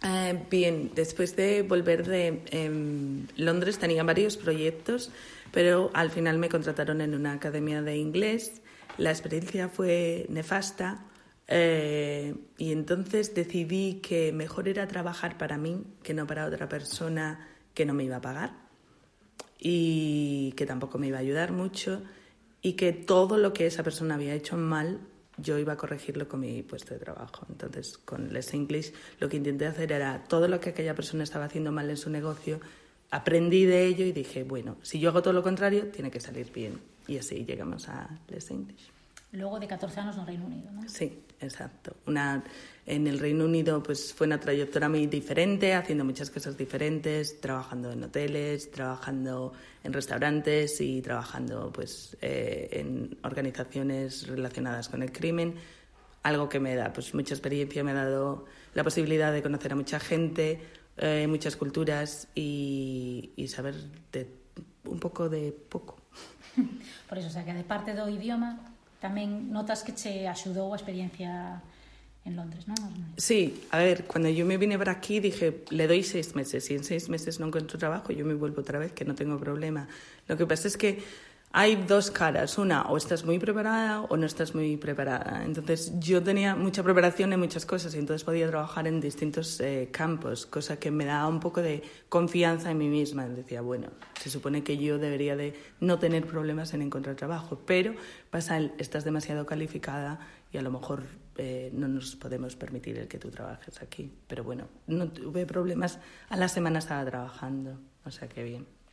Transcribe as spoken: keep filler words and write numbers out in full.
Eh, bien, después de volver de eh, Londres tenía varios proyectos, pero al final me contrataron en una academia de inglés. La experiencia fue nefasta eh, y entonces decidí que mejor era trabajar para mí que no para otra persona que no me iba a pagar y que tampoco me iba a ayudar mucho, y que todo lo que esa persona había hecho mal yo iba a corregirlo con mi puesto de trabajo. Entonces, con Let's English lo que intenté hacer era todo lo que aquella persona estaba haciendo mal en su negocio, aprendí de ello y dije, bueno, si yo hago todo lo contrario, tiene que salir bien. Y así llegamos a Let's English. Luego de catorce años en Reino Unido, ¿no? Sí, exacto. Una, en el Reino Unido pues fue una trayectoria muy diferente, haciendo muchas cosas diferentes, trabajando en hoteles, trabajando en restaurantes y trabajando pues eh, en organizaciones relacionadas con el crimen. Algo que me da pues mucha experiencia, me ha dado la posibilidad de conocer a mucha gente, eh, muchas culturas y, y saber de un poco de poco. Por eso, o sea, que de parte do idioma tamén notas que che axudou a experiencia en Londres, non? Sí, a ver, cuando yo me vine para aquí dije, le doy seis meses, y en seis meses no encuentro trabajo, yo me vuelvo otra vez, que no tengo problema. Lo que pasa es que hay dos caras, una, o estás muy preparada o no estás muy preparada. Entonces yo tenía mucha preparación en muchas cosas y entonces podía trabajar en distintos eh, campos, cosa que me daba un poco de confianza en mí misma. Decía, bueno, se supone que yo debería de no tener problemas en encontrar trabajo, pero pasa el, estás demasiado calificada y a lo mejor eh, no nos podemos permitir el que tú trabajes aquí. Pero bueno, no tuve problemas, a la semana estaba trabajando, o sea que bien.